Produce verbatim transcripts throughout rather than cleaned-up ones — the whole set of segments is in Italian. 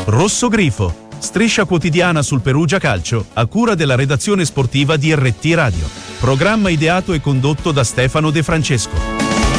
Rosso Grifo, striscia quotidiana sul Perugia Calcio, a cura della redazione sportiva di R T Radio. Programma ideato e condotto da Stefano De Francesco.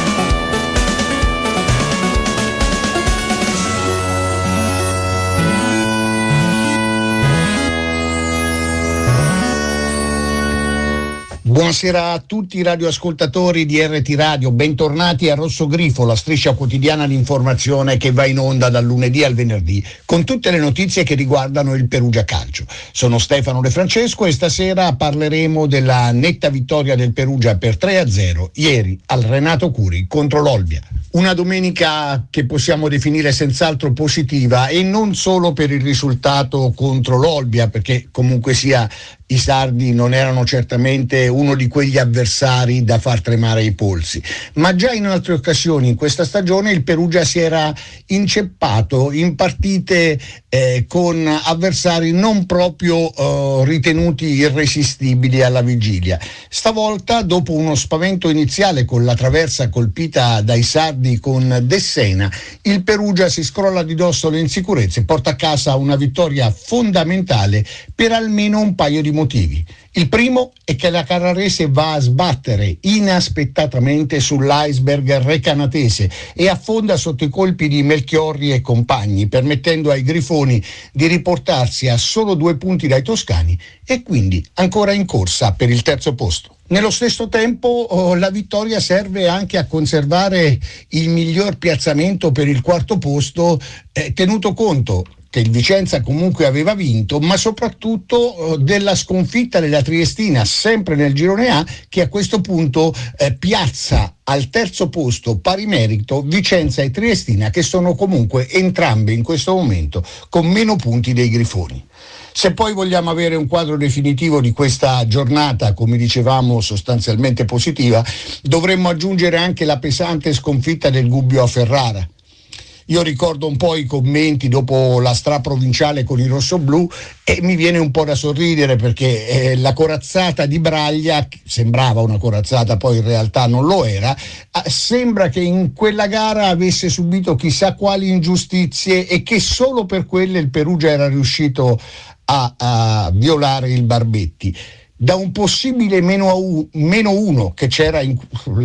Buonasera a tutti i radioascoltatori di R T Radio, bentornati a Rosso Grifo, la striscia quotidiana di informazione che va in onda dal lunedì al venerdì, con tutte le notizie che riguardano il Perugia Calcio. Sono Stefano De Francesco e stasera parleremo della netta vittoria del Perugia per tre a zero ieri al Renato Curi contro l'Olbia. Una domenica che possiamo definire senz'altro positiva, e non solo per il risultato contro l'Olbia, perché comunque sia i sardi non erano certamente uno di quegli avversari da far tremare i polsi, ma già in altre occasioni in questa stagione il Perugia si era inceppato in partite eh, con avversari non proprio eh, ritenuti irresistibili alla vigilia. Stavolta, dopo uno spavento iniziale con la traversa colpita dai sardi con Dessena, il Perugia si scrolla di dosso le insicurezze e porta a casa una vittoria fondamentale per almeno un paio di motivi. Il primo è che la Carrarese va a sbattere inaspettatamente sull'iceberg recanatese e affonda sotto i colpi di Melchiorri e compagni, permettendo ai grifoni di riportarsi a solo due punti dai toscani e quindi ancora in corsa per il terzo posto. Nello stesso tempo oh, la vittoria serve anche a conservare il miglior piazzamento per il quarto posto, eh, tenuto conto che il Vicenza comunque aveva vinto, ma soprattutto eh, della sconfitta della Triestina, sempre nel girone A, che a questo punto eh, piazza al terzo posto pari merito Vicenza e Triestina, che sono comunque entrambe in questo momento con meno punti dei grifoni. Se poi vogliamo avere un quadro definitivo di questa giornata, come dicevamo, sostanzialmente positiva, dovremmo aggiungere anche la pesante sconfitta del Gubbio a Ferrara. Io ricordo un po' i commenti dopo la straprovinciale con i rossoblù e mi viene un po' da sorridere, perché eh, la corazzata di Braglia, sembrava una corazzata, poi in realtà non lo era, eh, sembra che in quella gara avesse subito chissà quali ingiustizie e che solo per quelle il Perugia era riuscito a, a violare il Barbetti. Da un possibile meno, a un, meno uno che c'era in,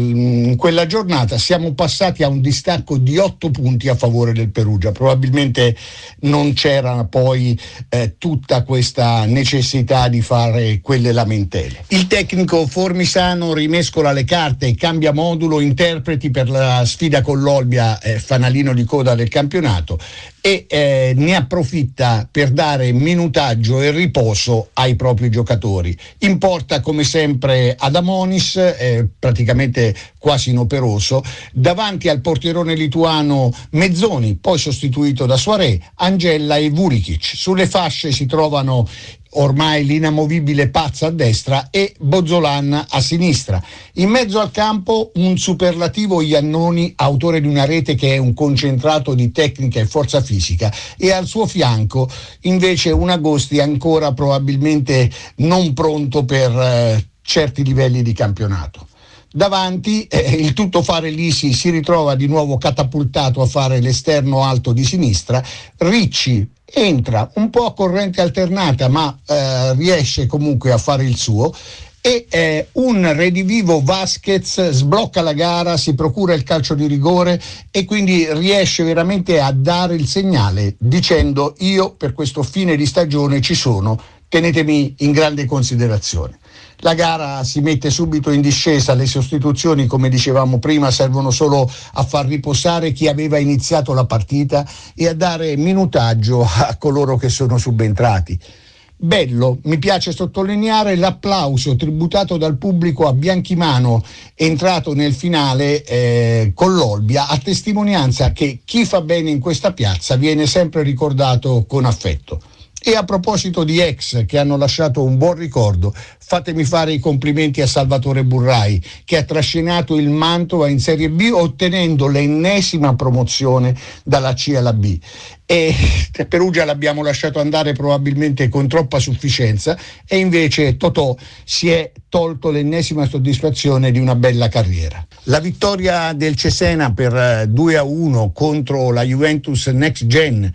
in quella giornata siamo passati a un distacco di otto punti a favore del Perugia. Probabilmente non c'era poi eh, tutta questa necessità di fare quelle lamentele. Il tecnico Formisano rimescola le carte e cambia modulo interpreti per la sfida con l'Olbia, eh, fanalino di coda del campionato, e eh, ne approfitta per dare minutaggio e riposo ai propri giocatori. In porta come sempre Adamonis, eh, praticamente quasi inoperoso, davanti al portierone lituano Mezzoni, poi sostituito da Soiré, Angella e Vulikic. Sulle fasce si trovano ormai l'inamovibile Pazza a destra e Bozzolan a sinistra. In mezzo al campo un superlativo Iannoni, autore di una rete che è un concentrato di tecnica e forza fisica, e al suo fianco invece un Agosti ancora probabilmente non pronto per eh, certi livelli di campionato. Davanti eh, il tuttofare Lisi si ritrova di nuovo catapultato a fare l'esterno alto di sinistra. Ricci entra un po' a corrente alternata, ma eh, riesce comunque a fare il suo, e eh, un redivivo Vasquez sblocca la gara, si procura il calcio di rigore e quindi riesce veramente a dare il segnale dicendo: io per questo fine di stagione ci sono, tenetemi in grande considerazione. La gara si mette subito in discesa, le sostituzioni, come dicevamo prima, servono solo a far riposare chi aveva iniziato la partita e a dare minutaggio a coloro che sono subentrati. Bello, mi piace sottolineare l'applauso tributato dal pubblico a Bianchimano, entrato nel finale eh, con l'Olbia, a testimonianza che chi fa bene in questa piazza viene sempre ricordato con affetto. E a proposito di ex che hanno lasciato un buon ricordo, fatemi fare i complimenti a Salvatore Burrai, che ha trascinato il Mantova in Serie B ottenendo l'ennesima promozione dalla C alla B. E Perugia l'abbiamo lasciato andare probabilmente con troppa sufficienza, e invece Totò si è tolto l'ennesima soddisfazione di una bella carriera. La vittoria del Cesena per due a uno contro la Juventus Next Gen,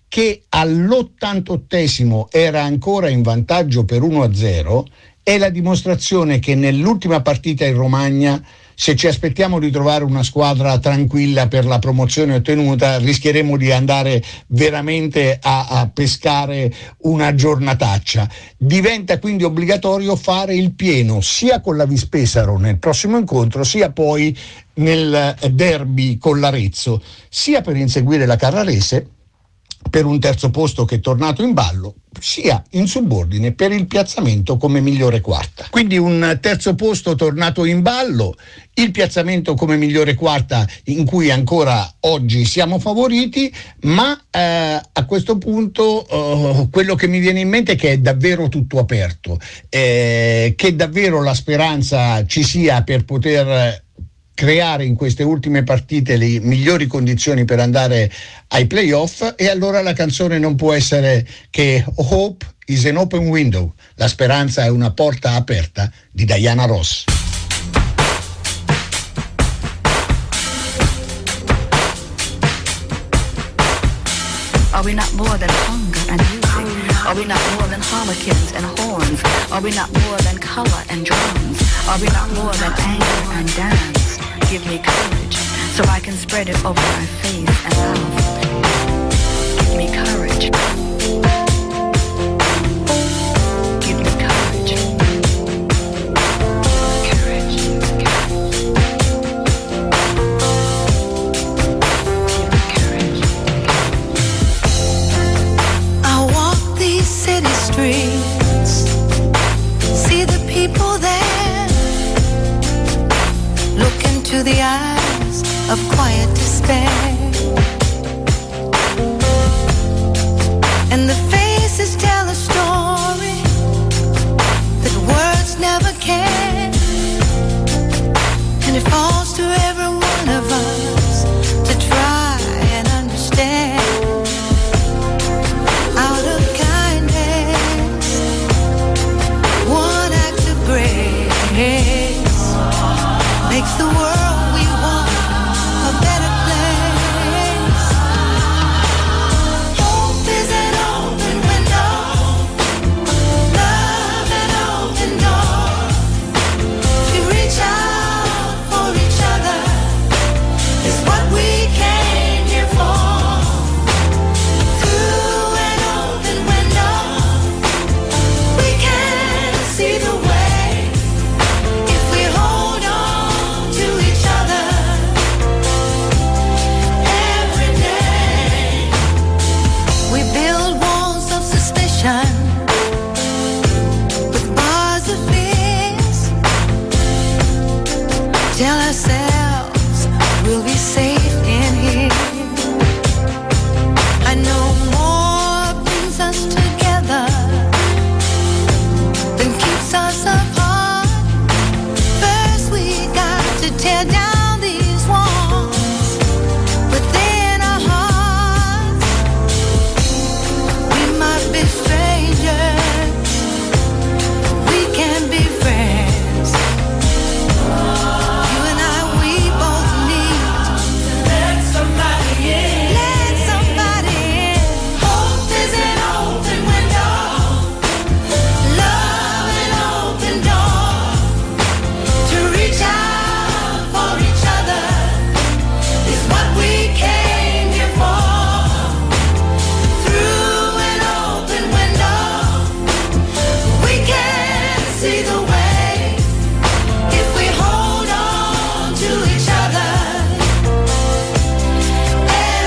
che all'ottantottesimo era ancora in vantaggio per uno a zero, è la dimostrazione che nell'ultima partita in Romagna, se ci aspettiamo di trovare una squadra tranquilla per la promozione ottenuta, rischieremo di andare veramente a, a pescare una giornataccia. Diventa quindi obbligatorio fare il pieno sia con la Vispesaro nel prossimo incontro, sia poi nel derby con l'Arezzo, sia per inseguire la Carrarese per un terzo posto che è tornato in ballo, sia in subordine per il piazzamento come migliore quarta. Quindi un terzo posto tornato in ballo, il piazzamento come migliore quarta in cui ancora oggi siamo favoriti, ma eh, a questo punto eh, quello che mi viene in mente è che è davvero tutto aperto, eh, che davvero la speranza ci sia per poter creare in queste ultime partite le migliori condizioni per andare ai playoff, e allora la canzone non può essere che Hope is an Open Window, la speranza è una porta aperta, di Diana Ross. Are we not more than hunger and music? Are we not more than harlequins and horns? Are we not more than color and drums? Are we not more than anger and dance? Give me courage so I can spread it over my face and mouth.